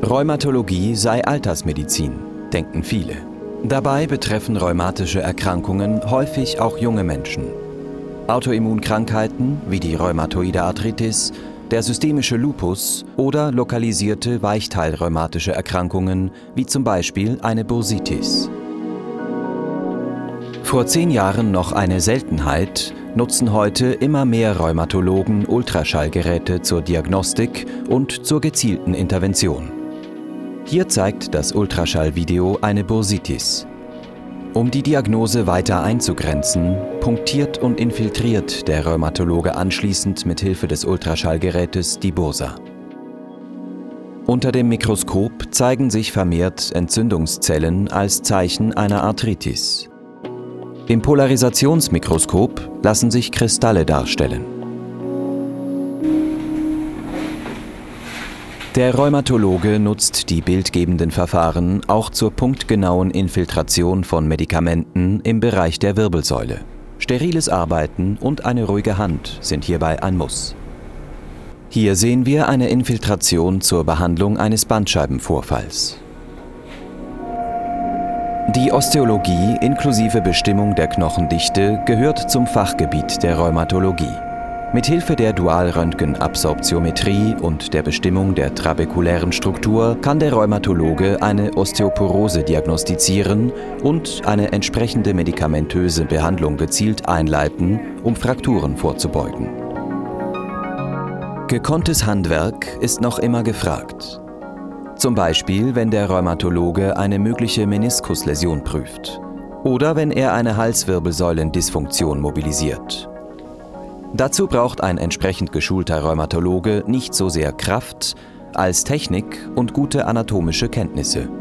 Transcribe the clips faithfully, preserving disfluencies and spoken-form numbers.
Rheumatologie sei Altersmedizin, denken viele. Dabei betreffen rheumatische Erkrankungen häufig auch junge Menschen. Autoimmunkrankheiten wie die rheumatoide Arthritis, der systemische Lupus oder lokalisierte weichteilrheumatische Erkrankungen wie zum Beispiel eine Bursitis. Vor zehn Jahren noch eine Seltenheit, nutzen heute immer mehr Rheumatologen Ultraschallgeräte zur Diagnostik und zur gezielten Intervention. Hier zeigt das Ultraschallvideo eine Bursitis. Um die Diagnose weiter einzugrenzen, punktiert und infiltriert der Rheumatologe anschließend mit Hilfe des Ultraschallgerätes die Bursa. Unter dem Mikroskop zeigen sich vermehrt Entzündungszellen als Zeichen einer Arthritis. Im Polarisationsmikroskop lassen sich Kristalle darstellen. Der Rheumatologe nutzt die bildgebenden Verfahren auch zur punktgenauen Infiltration von Medikamenten im Bereich der Wirbelsäule. Steriles Arbeiten und eine ruhige Hand sind hierbei ein Muss. Hier sehen wir eine Infiltration zur Behandlung eines Bandscheibenvorfalls. Die Osteologie inklusive Bestimmung der Knochendichte gehört zum Fachgebiet der Rheumatologie. Mithilfe der Dualröntgenabsorptiometrie und der Bestimmung der trabekulären Struktur kann der Rheumatologe eine Osteoporose diagnostizieren und eine entsprechende medikamentöse Behandlung gezielt einleiten, um Frakturen vorzubeugen. Gekonntes Handwerk ist noch immer gefragt. Zum Beispiel, wenn der Rheumatologe eine mögliche Meniskusläsion prüft oder wenn er eine Halswirbelsäulendysfunktion mobilisiert. Dazu braucht ein entsprechend geschulter Rheumatologe nicht so sehr Kraft als Technik und gute anatomische Kenntnisse.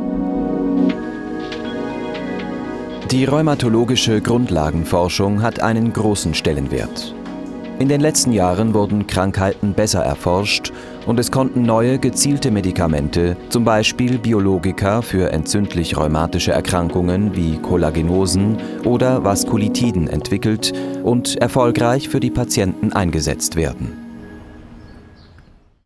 Die rheumatologische Grundlagenforschung hat einen großen Stellenwert. In den letzten Jahren wurden Krankheiten besser erforscht und es konnten neue, gezielte Medikamente, zum Beispiel Biologika für entzündlich-rheumatische Erkrankungen wie Kollagenosen oder Vaskulitiden entwickelt und erfolgreich für die Patienten eingesetzt werden.